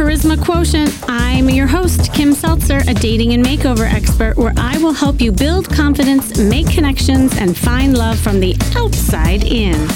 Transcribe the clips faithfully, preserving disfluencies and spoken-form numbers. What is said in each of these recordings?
Charisma Quotient. I'm your host, Kim Seltzer, a dating and makeover expert, where I will help you build confidence, make connections, and find love from the outside in.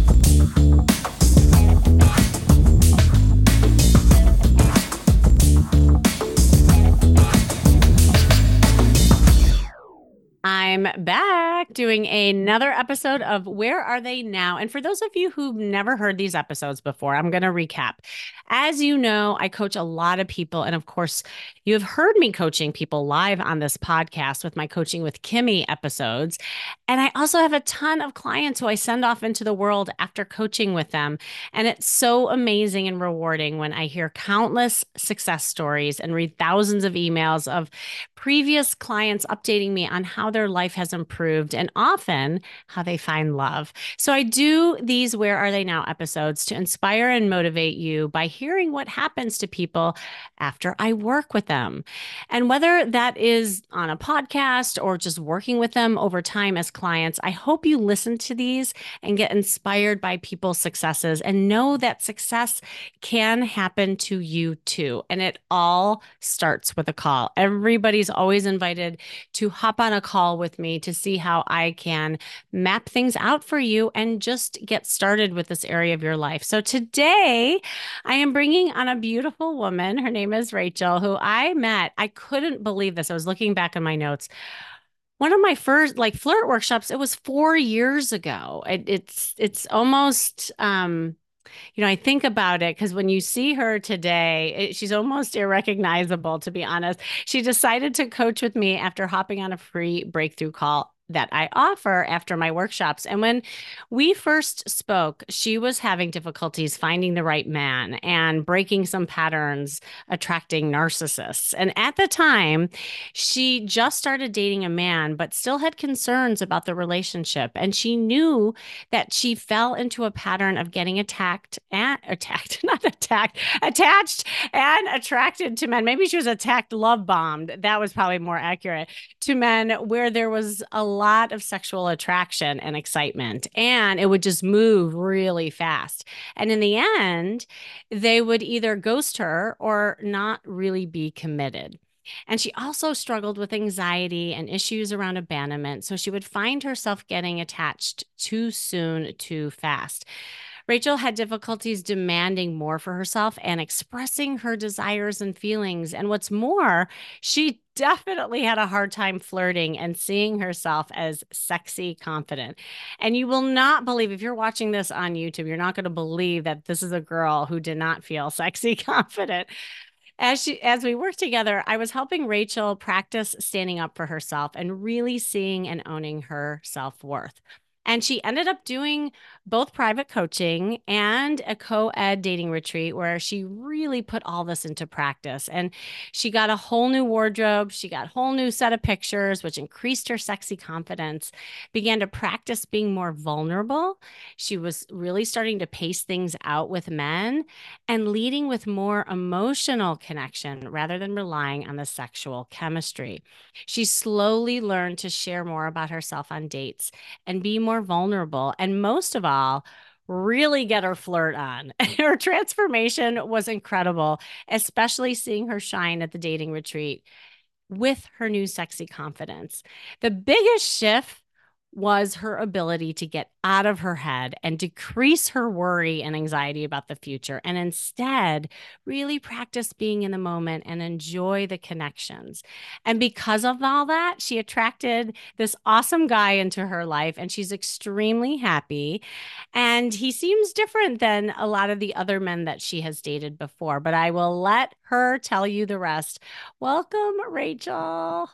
I'm back doing another episode of Where Are They Now? And for those of you who've never heard these episodes before, I'm going to recap. As you know, I coach a lot of people. And of course, you have heard me coaching people live on this podcast with my Coaching with Kimmy episodes. And I also have a ton of clients who I send off into the world after coaching with them. And it's so amazing and rewarding when I hear countless success stories and read thousands of emails of previous clients updating me on how their life has improved and often how they find love. So I do these Where Are They Now episodes to inspire and motivate you by hearing what happens to people after I work with them. And whether that is on a podcast or just working with them over time as clients, I hope you listen to these and get inspired by people's successes and know that success can happen to you too. And it all starts with a call. Everybody's always invited to hop on a call with me to see how I can map things out for you and just get started with this area of your life. So today I am bringing on a beautiful woman. Her name is Rachel, who I met. I couldn't believe this. I was looking back in my notes. One of my first like flirt workshops, it was four years ago. It, it's, it's almost, um, you know, I think about it because when you see her today, it, she's almost irrecognizable, to be honest. She decided to coach with me after hopping on a free breakthrough call that I offer after my workshops. And when we first spoke, she was having difficulties finding the right man and breaking some patterns, attracting narcissists. And at the time, she just started dating a man, but still had concerns about the relationship. And she knew that she fell into a pattern of getting attacked and attacked, not attacked, attached and attracted to men. Maybe she was attacked, love bombed. That was probably more accurate, to men where there was a lot of sexual attraction and excitement, and it would just move really fast. And in the end, they would either ghost her or not really be committed. And she also struggled with anxiety and issues around abandonment. So she would find herself getting attached too soon, too fast. Rachel had difficulties demanding more for herself and expressing her desires and feelings. And what's more, she definitely had a hard time flirting and seeing herself as sexy confident. And you will not believe, if you're watching this on YouTube, you're not going to believe that this is a girl who did not feel sexy confident. As she, as we worked together, I was helping Rachel practice standing up for herself and really seeing and owning her self-worth. And she ended up doing both private coaching and a co-ed dating retreat where she really put all this into practice. And she got a whole new wardrobe. She got a whole new set of pictures, which increased her sexy confidence, began to practice being more vulnerable. She was really starting to pace things out with men and leading with more emotional connection rather than relying on the sexual chemistry. She slowly learned to share more about herself on dates and be more vulnerable, and most of all, really get her flirt on. Her transformation was incredible, especially seeing her shine at the dating retreat with her new sexy confidence. The biggest shift was her ability to get out of her head and decrease her worry and anxiety about the future, and instead really practice being in the moment and enjoy the connections. And because of all that, she attracted this awesome guy into her life, and she's extremely happy. And he seems different than a lot of the other men that she has dated before, but I will let her tell you the rest. Welcome, Rachel.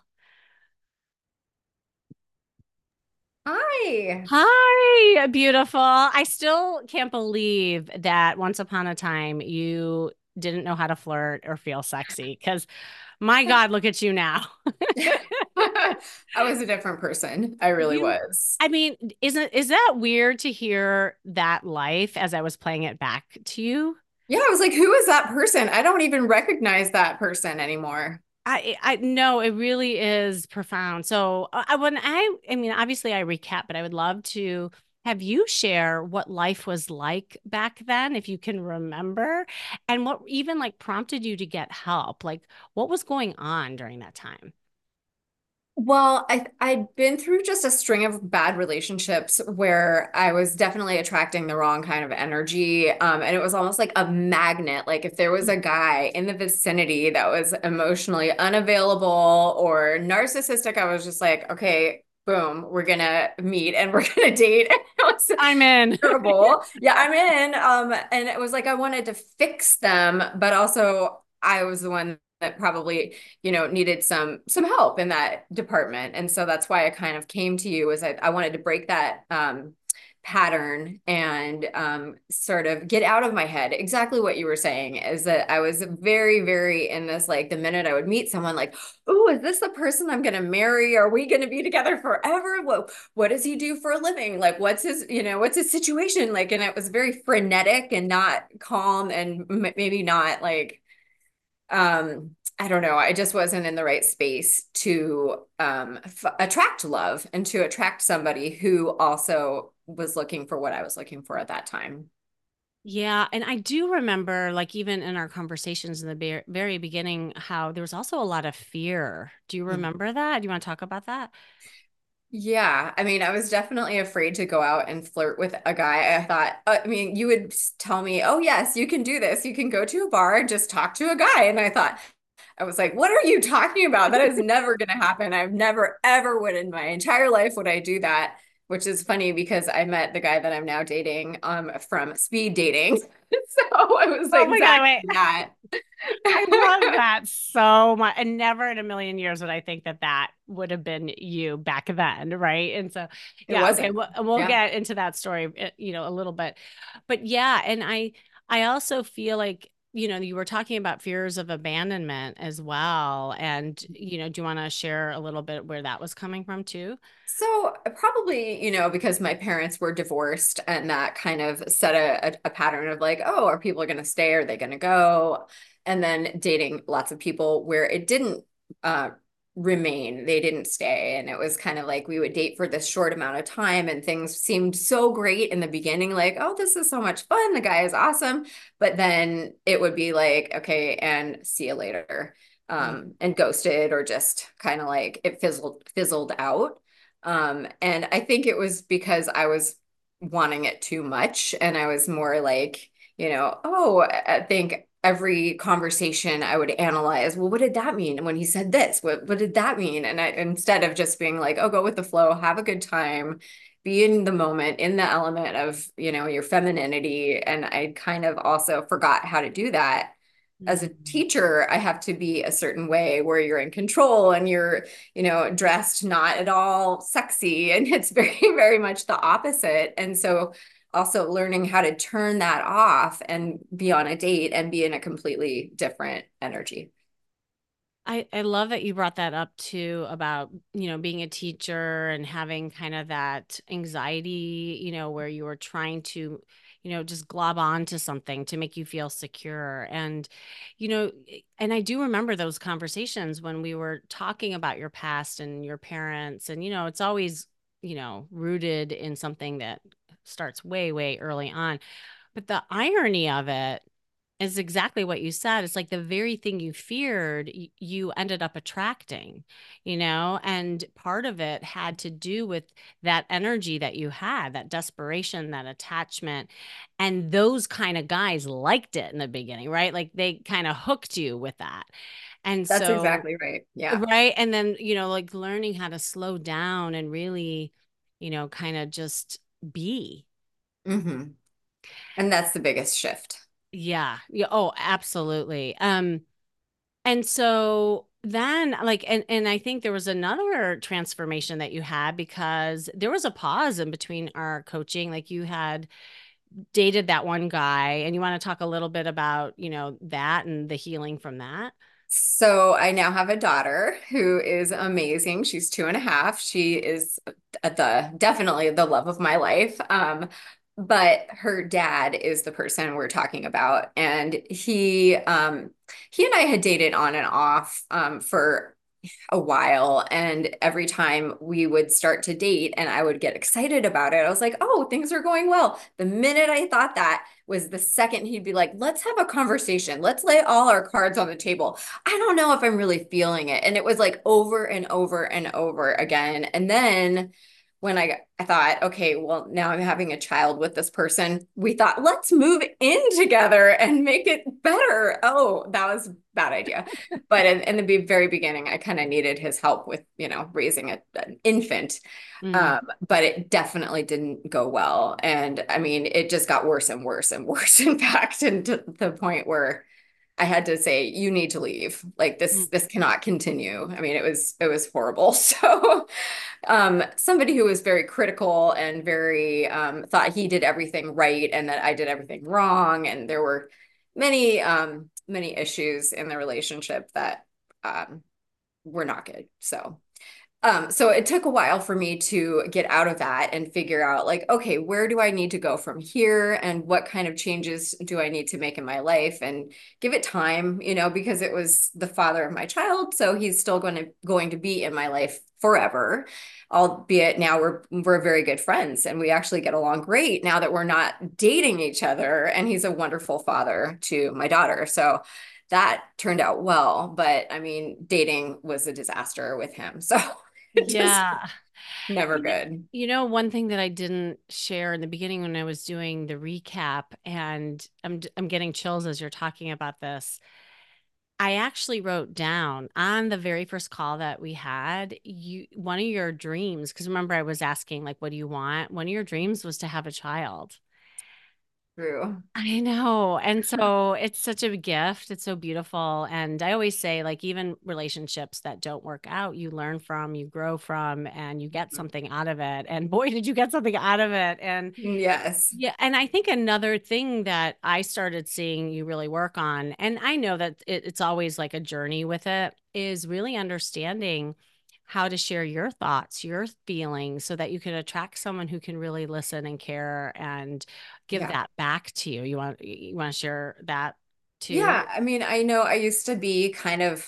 Hi. Hi, beautiful. I still can't believe that once upon a time you didn't know how to flirt or feel sexy because my God, look at you now. I was a different person. I really You, was. I mean, isn't is that weird to hear that life as I was playing it back to you? Yeah, I was like, who is that person? I don't even recognize that person anymore. I, I no, it really is profound. So I when I, I mean, obviously I recap, but I would love to have you share what life was like back then, if you can remember, and what even like prompted you to get help? Like, what was going on during that time? Well, I I'd been through just a string of bad relationships where I was definitely attracting the wrong kind of energy. Um, and it was almost like a magnet. Like if there was a guy in the vicinity that was emotionally unavailable or narcissistic, I was just like, okay, boom, we're gonna meet and we're gonna date. And it was I'm in. terrible. Yeah, I'm in. Um, and it was like I wanted to fix them, but also I was the one that probably, you know, needed some some help in that department. And so that's why I kind of came to you, was I, I wanted to break that um pattern and um sort of get out of my head. Exactly what you were saying is that I was very, very in this, like the minute I would meet someone, like, oh, is this the person I'm gonna marry? Are we gonna be together forever? What what does he do for a living? Like, what's his, you know, what's his situation? Like, and it was very frenetic and not calm and m- maybe not like um I don't know. I just wasn't in the right space to um f attract love and to attract somebody who also was looking for what I was looking for at that time. Yeah, and I do remember, like, even in our conversations in the be very beginning, how there was also a lot of fear. Do you Mhm. remember that? Do you want to talk about that? Yeah, I mean, I was definitely afraid to go out and flirt with a guy. I thought, uh, I mean, you would tell me, "Oh, yes, you can do this. You can go to a bar and just talk to a guy." And I thought, I was like, what are you talking about? That is never going to happen. I've never, ever would in my entire life would I do that, which is funny because I met the guy that I'm now dating um from speed dating. So it was Oh my God, exactly wait. that. I love that so much. And never in a million years would I think that that would have been you back then, right? And so, It yeah, okay, wasn't. we'll, we'll Yeah. get into that story, uh, you know, a little bit. But yeah, and I I also feel like, you know, you were talking about fears of abandonment as well. And, you know, do you want to share a little bit where that was coming from too? So probably, you know, because my parents were divorced and that kind of set a, a, a pattern of like, oh, are people going to stay? Are they going to go? And then dating lots of people where it didn't uh, remain, they didn't stay. And it was kind of like we would date for this short amount of time and things seemed so great in the beginning, like, oh, this is so much fun. The guy is awesome. But then it would be like, okay, and see you later. Mm. Um, and ghosted or just kind of like it fizzled fizzled out. Um, and I think it was because I was wanting it too much. And I was more like, you know, oh, I think every conversation I would analyze, well, what did that mean when he said this? What what did that mean? And I, instead of just being like, oh, go with the flow, have a good time, be in the moment, in the element of, you know, your femininity. And I kind of also forgot how to do that as a Mm. teacher. I have to be a certain way where you're in control and you're, you know, dressed not at all sexy. And it's very, very much the opposite. And so also learning how to turn that off and be on a date and be in a completely different energy. I, I love that you brought that up too about, you know, being a teacher and having kind of that anxiety, you know, where you were trying to, you know, just glob on to something to make you feel secure. And, you know, and I do remember those conversations when we were talking about your past and your parents. And, you know, it's always, you know, rooted in something that starts way, way early on. But the irony of it is exactly what you said. It's like the very thing you feared, y- you ended up attracting, you know, and part of it had to do with that energy that you had, that desperation, that attachment. And those kind of guys liked it in the beginning, right? Like they kind of hooked you with that. And That's so, exactly right. Yeah. right. And then, you know, like learning how to slow down and really, you know, kind of just be. Hmm. And that's the biggest shift. Yeah. Yeah. Oh, absolutely. Um, And so then like and and I think there was another transformation that you had because there was a pause in between our coaching. Like you had dated that one guy and you want to talk a little bit about, you know, that and the healing from that. So I now have a daughter who is amazing. She's two and a half. She is at the definitely the love of my life. Um, but her dad is the person we're talking about, and he um, he and I had dated on and off um, for a while. And every time we would start to date and I would get excited about it, I was like, oh, things are going well. The minute I thought that was the second he'd be like, let's have a conversation. Let's lay all our cards on the table. I don't know if I'm really feeling it. And it was like over and over and over again. And then when I, I thought, okay, well, now I'm having a child with this person, we thought, let's move in together and make it better. Oh, that was a bad idea. But in, in the very beginning, I kind of needed his help with, you know, raising a, an infant. Mm. Um, but it definitely didn't go well. And I mean, it just got worse and worse and worse, in fact, and to the point where I had to say, you need to leave. Like this, Mm. this cannot continue. I mean, it was, it was horrible. So, um, somebody who was very critical and very, um, thought he did everything right and that I did everything wrong. And there were many, um, many issues in the relationship that, um, were not good. So, um, so it took a while for me to get out of that and figure out like, okay, where do I need to go from here and what kind of changes do I need to make in my life and give it time, you know, because it was the father of my child, so he's still going to going to be in my life forever. Albeit now we're we're very good friends and we actually get along great now that we're not dating each other and he's a wonderful father to my daughter. So that turned out well, but I mean, dating was a disaster with him. So just Yeah. never You know, good. you know, one thing that I didn't share in the beginning when I was doing the recap, and I'm I'm getting chills as you're talking about this. I actually wrote down on the very first call that we had, you one of your dreams, because remember I was asking like, what do you want? One of your dreams was to have a child. True. I know. And so it's such a gift. It's so beautiful. And I always say, like, even relationships that don't work out, you learn from, you grow from, and you get something out of it. And boy, did you get something out of it. And Yes. yeah, and I think another thing that I started seeing you really work on, and I know that it, it's always like a journey with it, is really understanding how to share your thoughts, your feelings, so that you can attract someone who can really listen and care and give Yeah. that back to you. You want you want to share that too? Yeah. I mean, I know I used to be kind of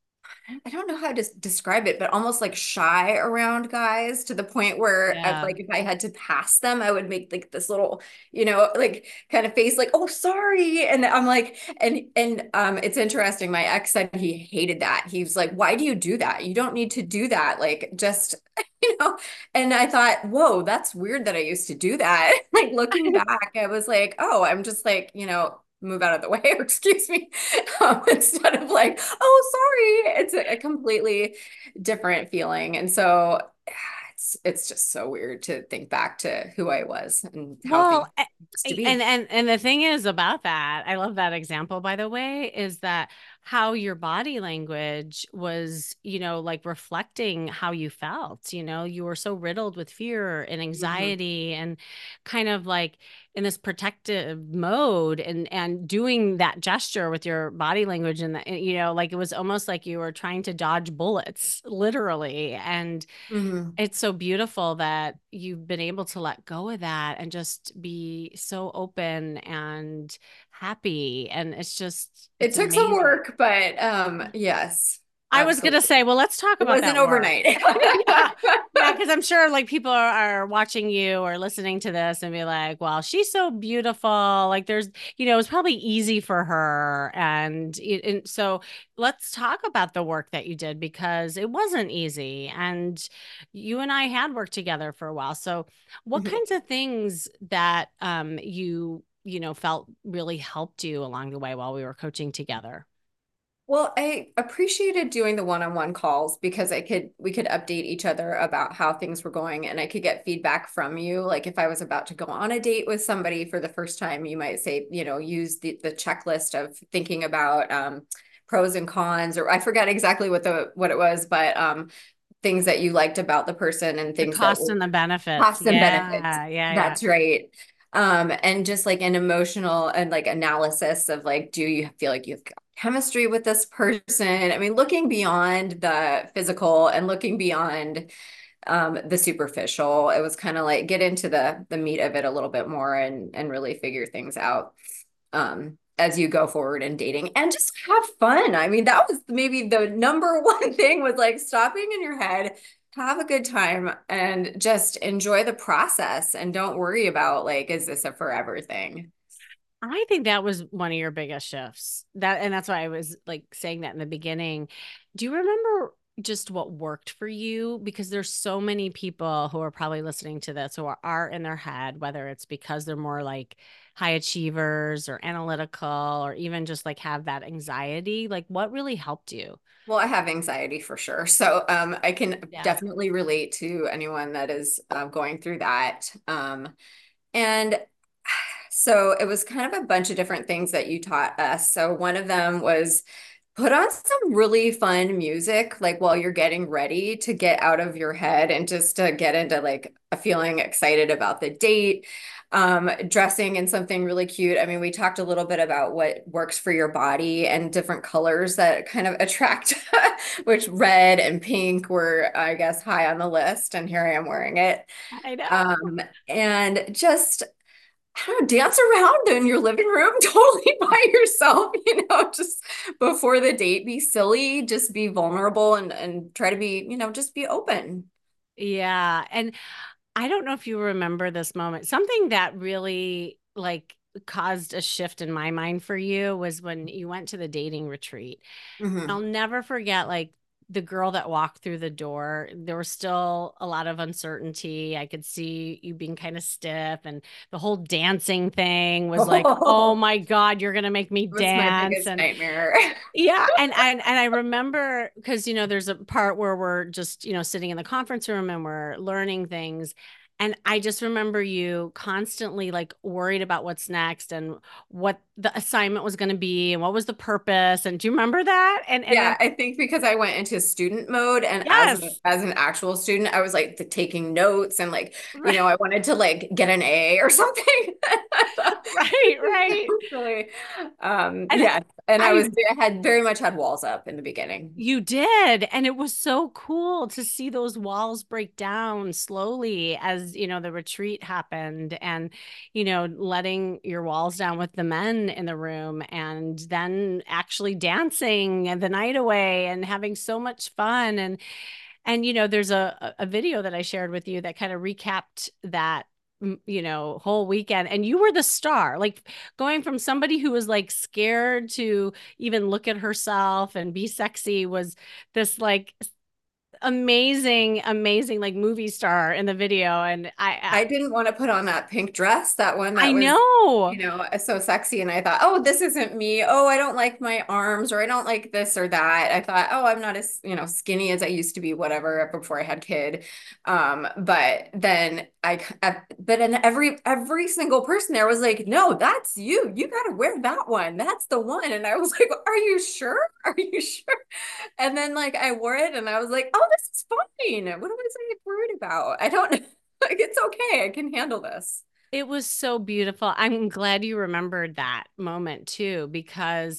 I don't know how to describe it, but almost like shy around guys to the point where I'd, Yeah. like if I had to pass them, I would make like this little, you know, like kind of face like, oh, sorry. And I'm like, and and um it's interesting. My ex said he hated that. He was like, why do you do that? You don't need to do that. Like just, you know, and I thought, whoa, that's weird that I used to do that. Like looking back, I was like, oh, I'm just like, you know, move out of the way or excuse me um, instead of like, oh, sorry. It's a, a completely different feeling. And so it's it's just so weird to think back to who I was and how things Well, a- used to a- be. and and and the thing is about that, I love that example, by the way, is that how your body language was, you know, like reflecting how you felt, you know, you were so riddled with fear and Mhm. anxiety and kind of like in this protective mode and and doing that gesture with your body language and that, you know, like it was almost like you were trying to dodge bullets, literally. And Mhm. it's so beautiful that you've been able to let go of that and just be so open and happy. And it's just, It it's took some amazing. work, but um, yes, I was gonna say, absolutely. well, let's talk It about wasn't that work. overnight. Yeah. Yeah, because I'm sure like people are, are watching you or listening to this and be like, well, she's so beautiful. Like there's, you know, it's probably easy for her. And, it- and so let's talk about the work that you did because it wasn't easy. And you and I had worked together for a while. So what kinds of things that um you, you know, felt really helped you along the way while we were coaching together? Well, I appreciated doing the one-on-one calls because I could we could update each other about how things were going and I could get feedback from you. Like if I was about to go on a date with somebody for the first time, you might say, you know, use the the checklist of thinking about um pros and cons, or I forget exactly what the what it was, but um things that you liked about the person and The things that cost were and the benefits. costs and benefits. Yeah, yeah, yeah. That's right. Um, and just like an emotional and like analysis of like, do you feel like you've got chemistry with this person? I mean, looking beyond the physical and looking beyond um the superficial, it was kind of like get into the the meat of it a little bit more and and really figure things out. Um, as you go forward in dating and just have fun. I mean, that was maybe the number one thing was like stopping in your head, have a good time and just enjoy the process and don't worry about like, is this a forever thing? I think that was one of your biggest shifts. That and that's why I was like saying that in the beginning. Do you remember just what worked for you? Because there's so many people who are probably listening to this who are, are in their head, whether it's because they're more like high achievers or analytical or even just like have that anxiety. Like what really helped you? Well, I have anxiety for sure. So um, I can Yeah. definitely relate to anyone that is uh, going through that. Um, and so it was kind of a bunch of different things that you taught us. So one of them was put on some really fun music, like while you're getting ready to get out of your head and just to get into like a feeling excited about the date. Um, dressing in something really cute. I mean, we talked a little bit about what works for your body and different colors that kind of attract, which red and pink were, I guess, high on the list. And here I am wearing it. I know. Um, and just I don't know, dance around in your living room totally by yourself, you know, just before the date, be silly, just be vulnerable and and try to be, you know, just be open. Yeah. And I don't know if you remember this moment. Something that really like caused a shift in my mind for you was when you went to the dating retreat. I'll Hmm. never forget like the girl that walked through the door. There was still a lot of uncertainty. I could see you being kind of stiff, and the whole dancing thing was like, "Oh Oh, my God, you're gonna make me it was my dance." biggest And nightmare. yeah, and and and I remember because you know there's a part where we're just you know sitting in the conference room and we're learning things, and I just remember you constantly like worried about what's next and what the assignment was going to be and what was the purpose. And do you remember that? And and then Yeah, I think because I went into student mode and as an yes, as an actual student, I was like the, taking notes and like, you right, know, I wanted to like get an A or something. right, right. Really, um, And yeah. And I was I I had very much had walls up in the beginning. You did. And it was so cool to see those walls break down slowly as, you know, the retreat happened and, you know, letting your walls down with the men in the room and then actually dancing the night away and having so much fun. And, and, you know, there's a, a video that I shared with you that kind of recapped that you know whole weekend and you were the star like going from somebody who was like scared to even look at herself and be sexy was this like amazing amazing like movie star in the video and I I didn't want to put on that pink dress, that one I, I that was, know you know, so sexy. And I thought, oh, this isn't me. Oh, I don't like my arms, or I don't like this or that. I thought, oh, I'm not as, you know, skinny as I used to be, whatever, before I had kid. Um, but then I, I but then every every single person there was like, no, that's you. You got to wear that one. That's the one. And I was like, are you sure? Are you sure? And then like I wore it and I was like, oh, this is fine. What was I worried about? I don't like it's okay. I can handle this. it was so beautiful. I'm glad you remembered that moment too because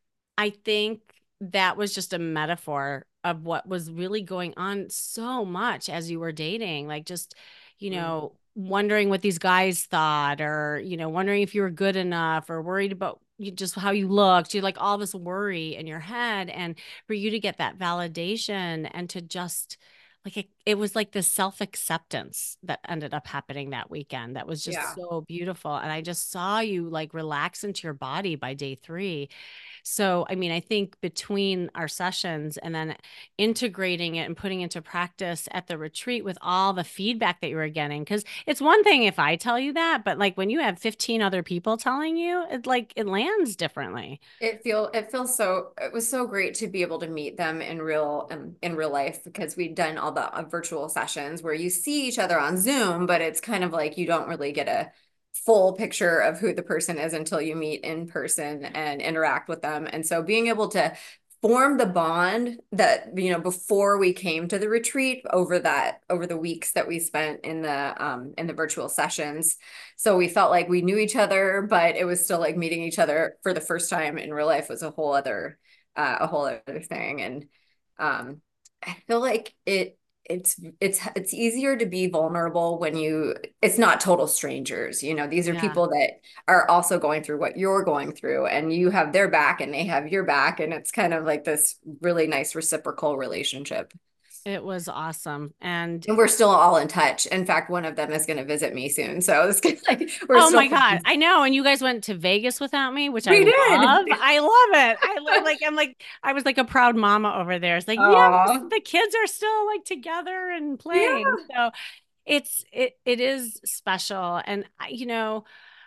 I think that was just a metaphor of what was really going on so much as you were dating. Like just, you Mm. know, wondering what these guys thought, or, you know, wondering if you were good enough, or worried about you just how you looked. You like all this worry in your head. And for you to get that validation and to just like it, it was like the self-acceptance that ended up happening that weekend. That was just Yeah. so beautiful. And I just saw you like relax into your body by day three. So, I mean, I think between our sessions and then integrating it and putting into practice at the retreat with all the feedback that you were getting, because it's one thing if I tell you that, but like when you have fifteen other people telling you, it like it lands differently. It feel it feels so it was so great to be able to meet them in real um, in real life because we'd done all the uh, virtual sessions where you see each other on Zoom, but it's kind of like you don't really get a full picture of who the person is until you meet in person and interact with them. And so being able to form the bond that, you know, before we came to the retreat over that over the weeks that we spent in the um in the virtual sessions. So we felt like we knew each other, but it was still like meeting each other for the first time in real life was a whole other uh, a whole other thing. And um I feel like it it's it's it's easier to be vulnerable when you it's not total strangers. You know, these are Yeah. people that are also going through what you're going through, and you have their back and they have your back, and it's kind of like this really nice reciprocal relationship. It was awesome. And And we're still all in touch. In fact, one of them is going to visit me soon. So it's kind of like we're oh still my God, friends. I know. And you guys went to Vegas without me, which I We love. did. I love it. I li- like, I'm like, I was like a proud mama over there. It's like, yes, Oh, the kids are still like together and yeah. playing. So it's, it, it is special. And, I- you know,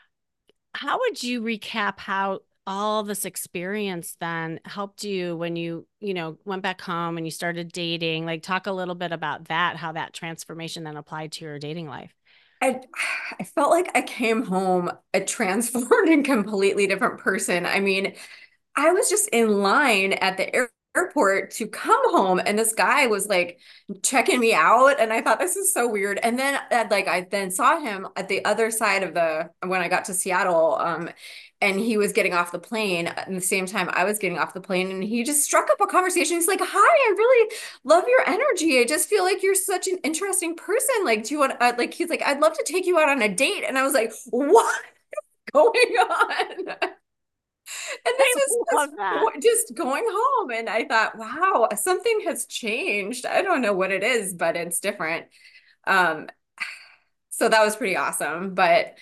how would you recap how all this experience then helped you when you, you know, went back home and you started dating? Like, talk a little bit about that, how that transformation then applied to your dating life. I I felt like I came home a transformed and completely different person. I mean, I was just in line at the air- airport to come home, and this guy was like checking me out, and I thought this is so weird. And then, uh, like, I then saw him at the other side of the when I got to Seattle, um, and he was getting off the plane at the same time I was getting off the plane, and he just struck up a conversation. He's like, "Hi, I really love your energy. I just feel like you're such an interesting person. Like, do you want, uh, like?" He's like, "I'd love to take you out on a date," and I was like, "What going on?" And this I was love that. just, just going home. And I thought, wow, something has changed. I don't know what it is, but it's different. Um, so that was pretty awesome. But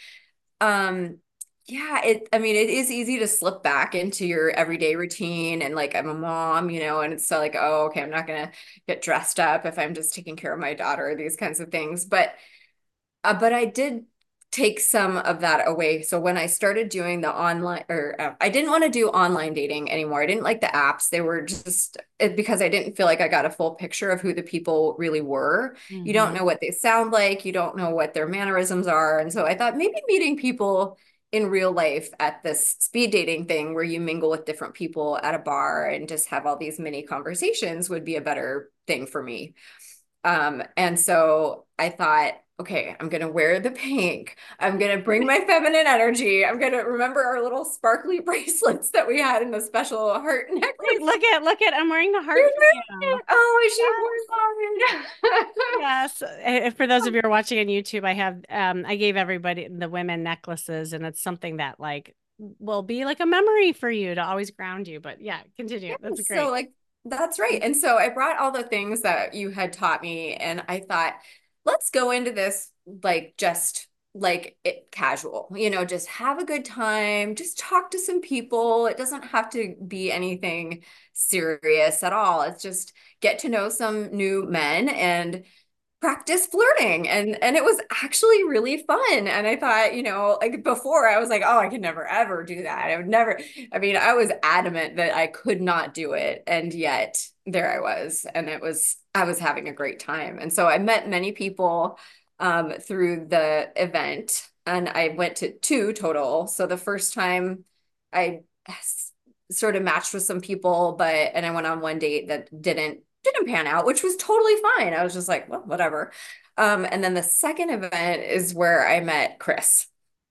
um, yeah, it, I mean, it is easy to slip back into your everyday routine. And like, I'm a mom, you know, and it's so like, oh, okay, I'm not gonna get dressed up if I'm just taking care of my daughter, these kinds of things. But uh, but I did take some of that away. So when I started doing the online, or uh, I didn't want to do online dating anymore. I didn't like the apps. They were just it, because I didn't feel like I got a full picture of who the people really were. You don't Hmm. know what they sound like. You don't know what their mannerisms are. And so I thought maybe meeting people in real life at this speed dating thing where you mingle with different people at a bar and just have all these mini conversations would be a better thing for me. Um, and so I thought, okay, I'm gonna wear the pink. I'm gonna bring my feminine energy. I'm gonna remember our little sparkly bracelets that we had in the special heart Wait, necklace. look at, look at, I'm wearing the heart You for made you. it. Oh, Yes. she wore mine. Yes. Eh, For those of you who are watching on YouTube, I have, um, I gave everybody the women necklaces, and it's something that like will be like a memory for you to always ground you. But yeah, continue. That's So great. like that's right. And so I brought all the things that you had taught me, and I thought, let's go into this like just like it casual, you know, just have a good time, just talk to some people. It doesn't have to be anything serious at all. It's just get to know some new men and practice flirting, and and it was actually really fun. And I thought, you know, like before I was like, oh, I could never ever do that. I would never. I mean, I was adamant that I could not do it, and yet there I was, and it was I was having a great time. And so I met many people um through the event, and I went to two total. So the first time I sort of matched with some people, but and I went on one date that didn't didn't pan out, which was totally fine. I was just like, well, whatever. Um, and then the second event is where I met Chris.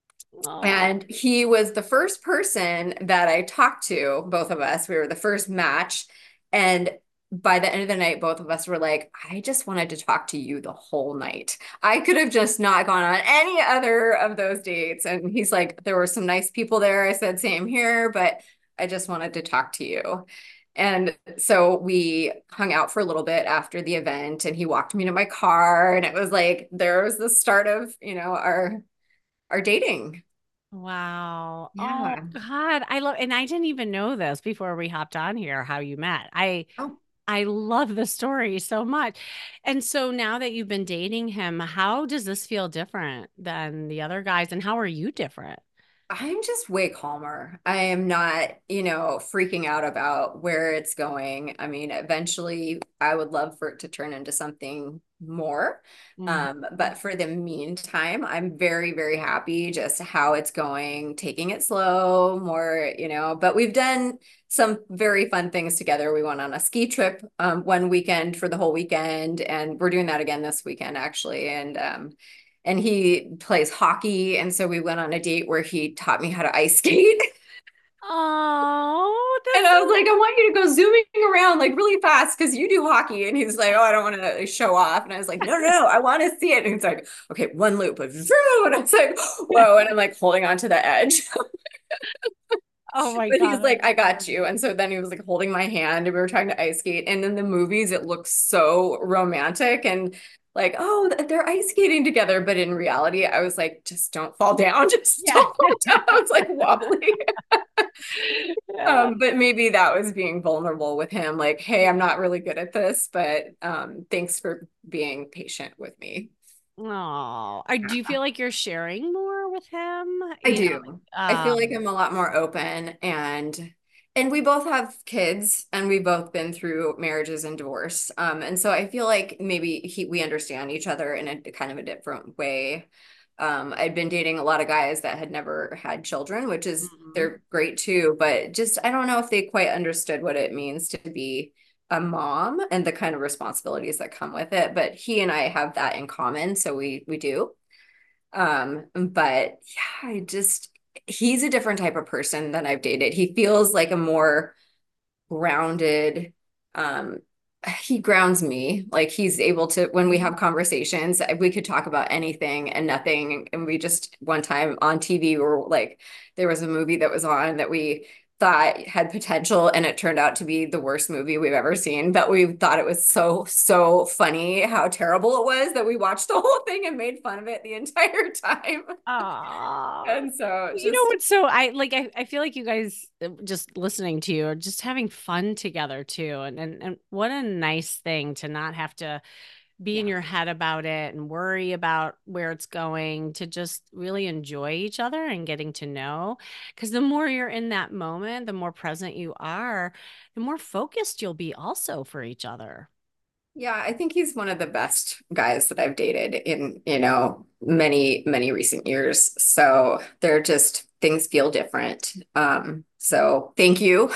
Oh, And he was the first person that I talked to, both of us. We were the first match. And by the end of the night, both of us were like, I just wanted to talk to you the whole night. I could have just not gone on any other of those dates. And he's like, there were some nice people there. I said, same here, but I just wanted to talk to you. And so we hung out for a little bit after the event, and he walked me to my car, and it was like there was the start of, you know, our our dating. wow. Oh Yeah. God. I love, and I didn't even know this before we hopped on here, how you met. I Oh, I love the story so much. And so now that you've been dating him, how does this feel different than the other guys? And how are you different? I'm just way calmer. I am not, you know, freaking out about where it's going. I mean, eventually I would love for it to turn into something more. Mhm. Um, but for the meantime, I'm very, very happy just how it's going, taking it slow, more, you know, but we've done some very fun things together. We went on a ski trip um, one weekend for the whole weekend, and we're doing that again this weekend, actually. And um, and he plays hockey. And so we went on a date where he taught me how to ice skate. Oh, And that's I was so like, I want you to go zooming around like really fast because you do hockey. And he's like, oh, I don't want to show off. And I was like, no, no, no, I want to see it. And he's like, okay, one loop. Like, and I was like, whoa. And I'm like holding on to the edge. Oh my But he's God, like, that's I so got you. funny. And so then he was like holding my hand and we were trying to ice skate. And in the movies, it looks so romantic and like, oh, they're ice skating together. But in reality, I was like, just don't fall down. Just Yeah. don't fall down. I was like wobbly. Yeah. Um, but maybe that was being vulnerable with him, like, hey, I'm not really good at this, but um, thanks for being patient with me. Oh, do you feel like you're sharing more with him? I You know, do. like, I feel like um, I'm a lot more open and and we both have kids and we've both been through marriages and divorce. Um, and so I feel like maybe he we understand each other in a kind of a different way. Um, I'd been dating a lot of guys that had never had children, which is mhm. they're great too, but just I don't know if they quite understood what it means to be a mom and the kind of responsibilities that come with it. But he and I have that in common, so we we do. Um, but yeah, I just he's a different type of person than I've dated. He feels like a more grounded, um, he grounds me. Like he's able to, when we have conversations, we could talk about anything and nothing. And we just one time on T V, we were like, there was a movie that was on that we thought had potential and it turned out to be the worst movie we've ever seen. But we thought it was so, so funny how terrible it was that we watched the whole thing and made fun of it the entire time. Oh, And so you know just, what? So I like I, I feel like you guys uh, just listening to you are just having fun together too. And, and and what a nice thing to not have to be in yeah. your head about it and worry about where it's going, to just really enjoy each other and getting to know. Because the more you're in that moment, the more present you are, the more focused you'll be also for each other. Yeah, I think he's one of the best guys that I've dated in, you know, many, many recent years. So they're just things feel different. Um, so thank you.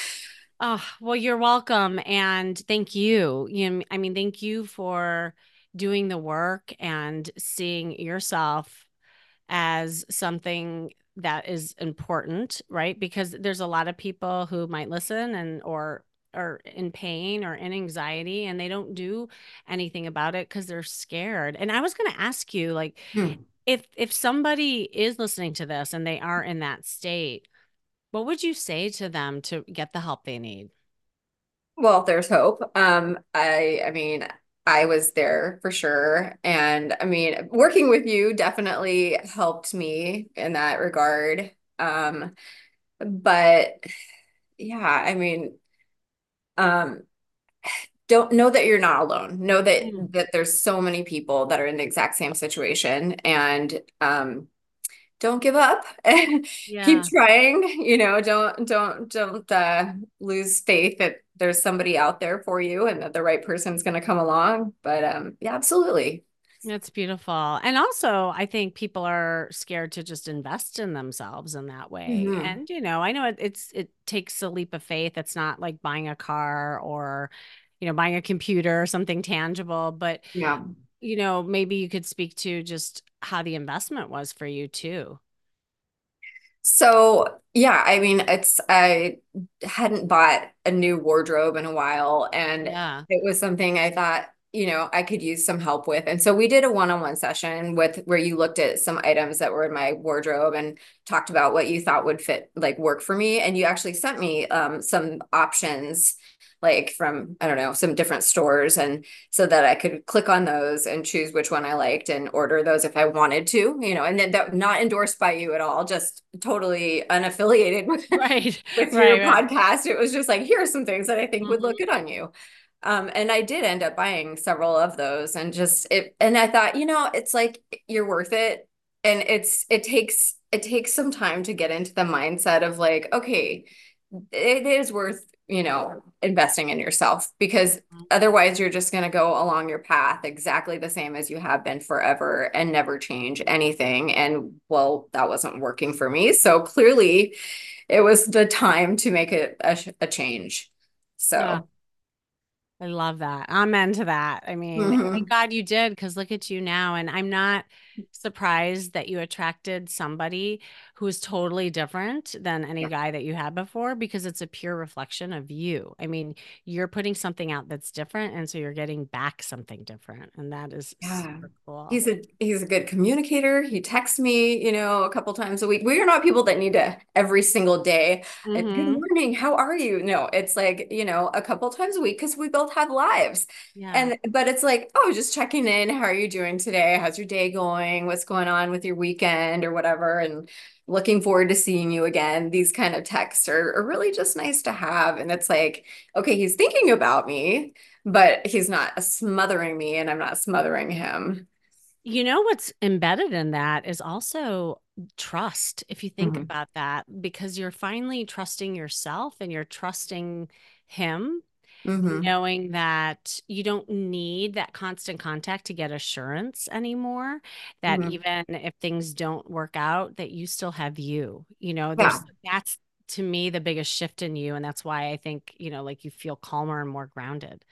Oh, well, you're welcome. And thank you. You know, I mean, thank you for doing the work and seeing yourself as something that is important, right? Because there's a lot of people who might listen and or are in pain or in anxiety and they don't do anything about it because they're scared. And I was going to ask you, like, Hmm. if if somebody is listening to this and they are in that state, what would you say to them to get the help they need? Well, there's hope. Um, I, I mean, I was there for sure. And I mean, working with you definitely helped me in that regard. Um, but yeah, I mean, um, don't know that you're not alone. Know that Mm. that there's so many people that are in the exact same situation and um don't give up. Keep Yeah. trying, you know, don't don't don't uh lose faith that there's somebody out there for you and that the right person's going to come along. But um yeah, absolutely. That's beautiful. And also, I think people are scared to just invest in themselves in that way. Hmm. And, you know, I know it, it's it takes a leap of faith. It's not like buying a car or, you know, buying a computer or something tangible, but, Yeah. you know, maybe you could speak to just how the investment was for you too. So, yeah, I mean, it's I hadn't bought a new wardrobe in a while, and Yeah. it was something I thought, you know, I could use some help with. And so we did a one-on-one session with where you looked at some items that were in my wardrobe and talked about what you thought would fit, like work for me. And you actually sent me um, some options, like from, I don't know, some different stores, and so that I could click on those and choose which one I liked and order those if I wanted to, you know, and then that not endorsed by you at all, just totally unaffiliated with Right. with Right. your Right. podcast. It was just like, here are some things that I think would look Mhm. good on you. Um, and I did end up buying several of those and just it and I thought, you know, it's like you're worth it. And it's it takes it takes some time to get into the mindset of like, okay, it is worth, you know, investing in yourself because otherwise you're just going to go along your path exactly the same as you have been forever and never change anything. And well, that wasn't working for me. So clearly it was the time to make it a, a change. Yeah. So, I love that. I'm into that. I mean, thank mhm. God you did, because look at you now. And I'm not surprised that you attracted somebody who is totally different than any Yeah. guy that you had before because it's a pure reflection of you. I mean, you're putting something out that's different, and so you're getting back something different, and that is Yeah. super cool. He's a he's a good communicator. He texts me, you know, a couple times a week. We are not people that need to every single day. uh, Good Mm-hmm. morning. How are you? No, it's like, you know, a couple times a week because we both have lives. Yeah. And but it's like, oh, just checking in. How are you doing today? How's your day going? What's going on with your weekend or whatever? And looking forward to seeing you again. These kind of texts are, are really just nice to have. And it's like, okay, he's thinking about me, but he's not smothering me and I'm not smothering him. You know what's embedded in that is also trust, if you think Mhm. about that, because you're finally trusting yourself and you're trusting him, Hmm. knowing that you don't need that constant contact to get assurance anymore, that Hmm. even if things don't work out, that you still have you. You know, Yeah. there's that's to me the biggest shift in you. And that's why I think, you know, like you feel calmer and more grounded.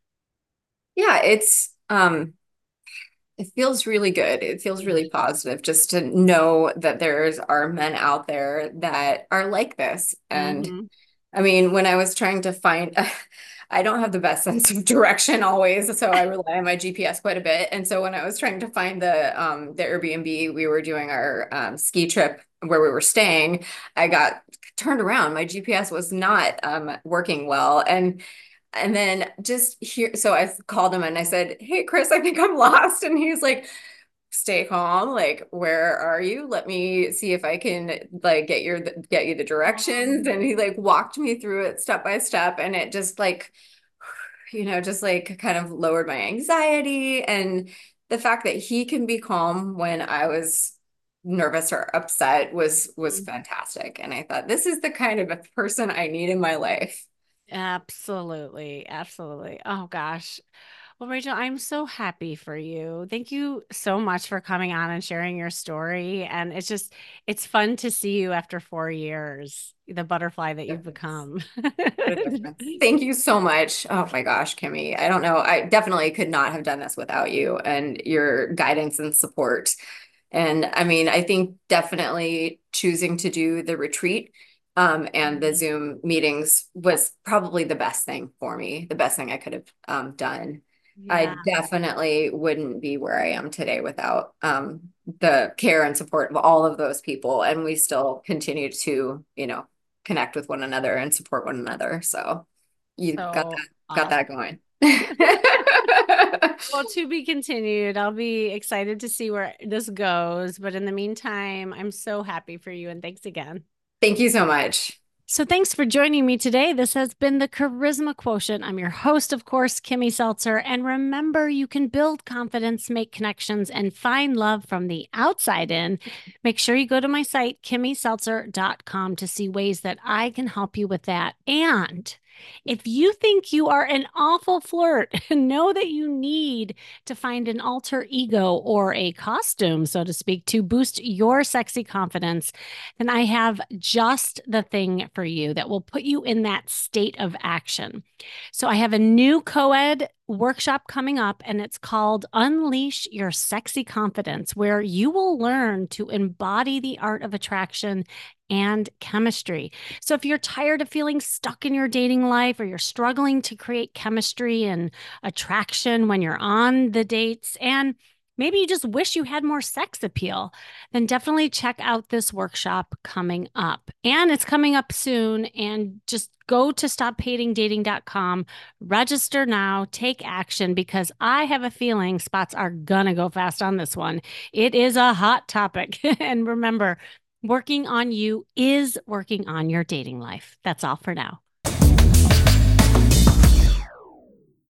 Yeah, it's um it feels really good. It feels really positive just to know that there's are men out there that are like this. And Mm-hmm. I mean, when I was trying to find, I don't have the best sense of direction always, so I rely on my G P S quite a bit. And so when I was trying to find the um the Airbnb, we were doing our um, ski trip where we were staying, I got turned around. My G P S was not um working well, and and then just here, so I called him and I said, "Hey, Chris, I think I'm lost." And he's like, "Stay calm. Like, where are you? Let me see if I can like get your get you the directions." And he like walked me through it step by step, and it just like, you know, just like kind of lowered my anxiety. And the fact that he can be calm when I was nervous or upset was was Um, fantastic. And I thought, this is the kind of a person I need in my life. Absolutely. Absolutely. Oh gosh. Well, Rachel, I'm so happy for you. Thank you so much for coming on and sharing your story. And it's just, it's fun to see you after four years, the butterfly that you've Difference. become. What a difference. Thank you so much. Oh my gosh, Kimmy. I don't know. I definitely could not have done this without you and your guidance and support. And I mean, I think definitely choosing to do the retreat um, and the Mhm. Zoom meetings was probably the best thing for me, the best thing I could have um, done. Yeah. I definitely wouldn't be where I am today without um, the care and support of all of those people. And we still continue to, you know, connect with one another and support one another. So you got So that, got awesome. that going. Well, to be continued. I'll be excited to see where this goes. But in the meantime, I'm so happy for you and thanks again. Thank you so much. So, thanks for joining me today. This has been the Charisma Quotient. I'm your host, of course, Kimmy Seltzer. And remember, you can build confidence, make connections, and find love from the outside in. Make sure you go to my site, kimmy seltzer dot com, to see ways that I can help you with that. And if you think you are an awful flirt, know that you need to find an alter ego or a costume, so to speak, to boost your sexy confidence, then I have just the thing for you that will put you in that state of action. So I have a new co-ed workshop coming up, and it's called Unleash Your Sexy Confidence, where you will learn to embody the art of attraction and chemistry. So if you're tired of feeling stuck in your dating life, or you're struggling to create chemistry and attraction when you're on the dates, and maybe you just wish you had more sex appeal, then definitely check out this workshop coming up. And it's coming up soon. And just go to stop hating dating dot com, register now, take action, because I have a feeling spots are going to go fast on this one. It is a hot topic. And remember, working on you is working on your dating life. That's all for now.